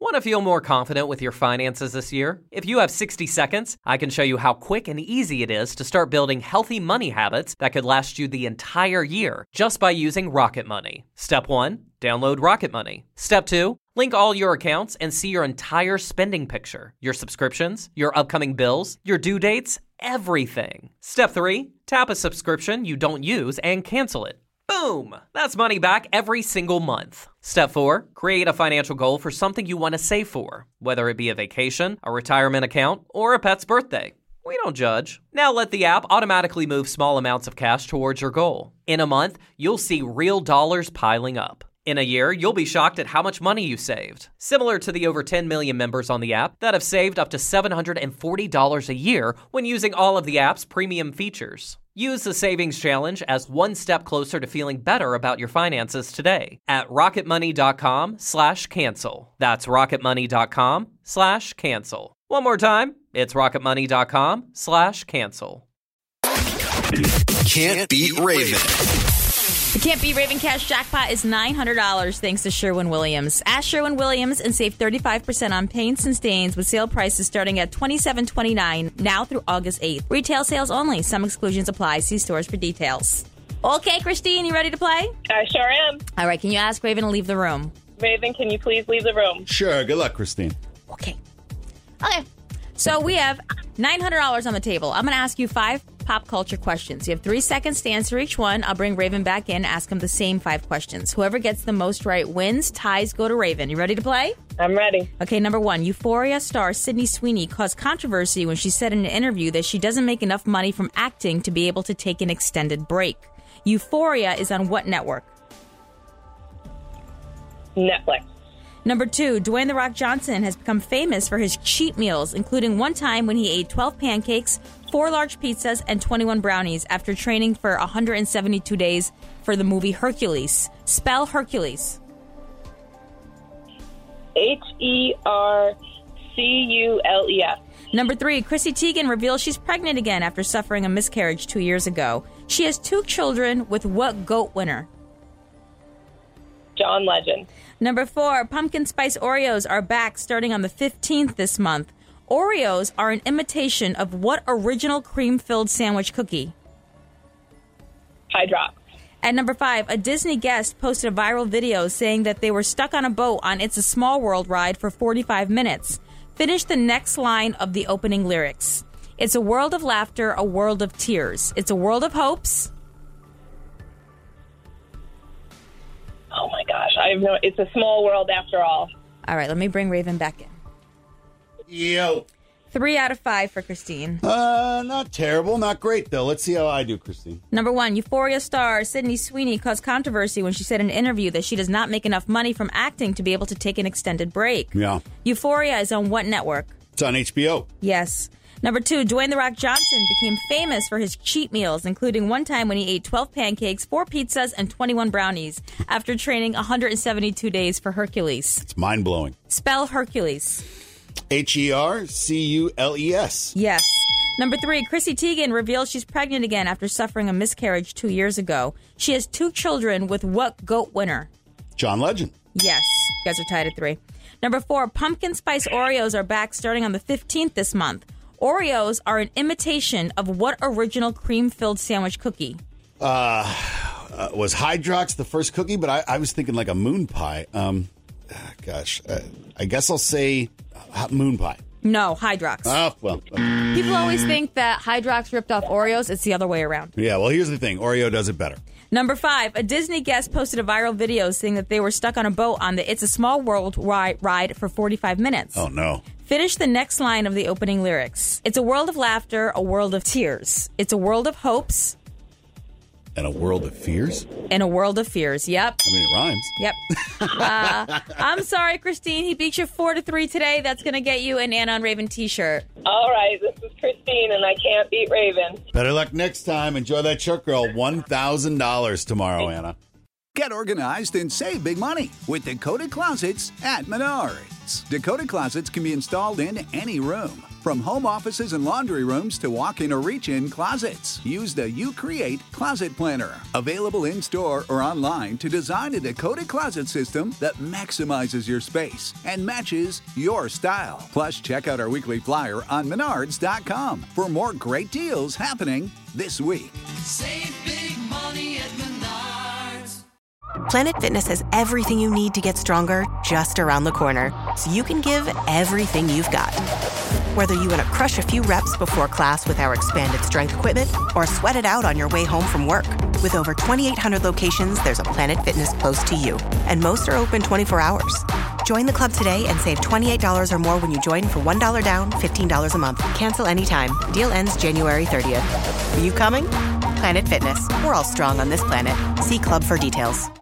Want to feel more confident with your finances this year? If you have 60 seconds, I can show you how quick and easy it is to start building healthy money habits that could last you the entire year just by using Rocket Money. Step 1, download Rocket Money. Step 2, link all your accounts and see your entire spending picture, your subscriptions, your upcoming bills, your due dates, everything. Step 3, tap a subscription you don't use and cancel it. Boom! That's money back every single month. Step 4, create a financial goal for something you want to save for, whether it be a vacation, a retirement account, or a pet's birthday. We don't judge. Now let the app automatically move small amounts of cash towards your goal. In a month, you'll see real dollars piling up. In a year, you'll be shocked at how much money you saved. Similar to the over 10 million members on the app that have saved up to $740 a year when using all of the app's premium features. Use the Savings Challenge as one step closer to feeling better about your finances today at rocketmoney.com/cancel. That's rocketmoney.com/cancel. One more time, it's rocketmoney.com/cancel. Can't beat Raven. The Can't Beat Raven Cash Jackpot is $900 thanks to Sherwin-Williams. Ask Sherwin-Williams and save 35% on paints and stains with sale prices starting at $27.29 now through August 8th. Retail sales only. Some exclusions apply. See stores for details. Okay, Christine, you ready to play? I sure am. All right, can you ask Raven to leave the room? Raven, can you please leave the room? Sure. Good luck, Christine. Okay. So we have $900 on the table. I'm going to ask you 5 pop culture questions. You have 3 seconds to answer each one. I'll bring Raven back in, ask him the same 5 questions. Whoever gets the most right wins. Ties go to Raven. You ready to play? I'm ready. Okay, number 1. Euphoria star Sydney Sweeney caused controversy when she said in an interview that she doesn't make enough money from acting to be able to take an extended break. Euphoria is on what network? Netflix. Number 2, Dwayne "The Rock" Johnson has become famous for his cheat meals, including one time when he ate 12 pancakes, 4 large pizzas, and 21 brownies after training for 172 days for the movie Hercules. Spell Hercules. Hercules. Number 3, Chrissy Teigen reveals she's pregnant again after suffering a miscarriage 2 years ago. She has 2 children with what GOAT winner? John Legend. Number 4, pumpkin spice Oreos are back starting on the 15th this month. Oreos are an imitation of what original cream-filled sandwich cookie? Hydrox. And number 5, a Disney guest posted a viral video saying that they were stuck on a boat on It's a Small World ride for 45 minutes. Finish the next line of the opening lyrics. It's a world of laughter, a world of tears. It's a world of hopes. Oh my gosh, it's a small world after all. All right, let me bring Raven back in. Yo. 3 out of 5 for Christine. Not terrible. Not great, though. Let's see how I do, Christine. Number 1, Euphoria star Sydney Sweeney caused controversy when she said in an interview that she does not make enough money from acting to be able to take an extended break. Yeah. Euphoria is on what network? It's on HBO. Yes. Number 2, Dwayne "The Rock" Johnson became famous for his cheat meals, including one time when he ate 12 pancakes, 4 pizzas, and 21 brownies after training 172 days for Hercules. It's mind-blowing. Spell Hercules. Hercules. Yes. Number 3, Chrissy Teigen reveals she's pregnant again after suffering a miscarriage 2 years ago. She has 2 children with what GOAT winner? John Legend. Yes. You guys are tied at 3. Number 4, pumpkin spice Oreos are back starting on the 15th this month. Oreos are an imitation of what original cream-filled sandwich cookie? Was Hydrox the first cookie? But I was thinking like a moon pie. I guess I'll say moon pie. No, Hydrox. Oh, well. People always think that Hydrox ripped off Oreos. It's the other way around. Yeah, well, here's the thing. Oreo does it better. Number 5, a Disney guest posted a viral video saying that they were stuck on a boat on the It's a Small World ride for 45 minutes. Oh, no. Finish the next line of the opening lyrics. It's a world of laughter, a world of tears. It's a world of hopes. And a world of fears? And a world of fears, yep. I mean, it rhymes. Yep. I'm sorry, Christine. He beat you 4-3 today. That's going to get you an Anna on Raven t-shirt. All right, this is Christine, and I can't beat Raven. Better luck next time. Enjoy that shirt, girl. $1,000 tomorrow, Anna. Get organized and save big money with Decoded Closets at Menards. closets. Dakota Closets can be installed in any room, from home offices and laundry rooms to walk-in or reach-in closets. Use the UCreate Closet Planner, available in-store or online, to design a Dakota Closet system that maximizes your space and matches your style. Plus, check out our weekly flyer on Menards.com for more great deals happening this week. Save big money at Menards. Planet Fitness has everything you need to get stronger just around the corner, so you can give everything you've got. Whether you want to crush a few reps before class with our expanded strength equipment or sweat it out on your way home from work. With over 2,800 locations, there's a Planet Fitness close to you, and most are open 24 hours. Join the club today and save $28 or more when you join for $1 down, $15 a month. Cancel anytime. Deal ends January 30th. Are you coming? Planet Fitness. We're all strong on this planet. See club for details.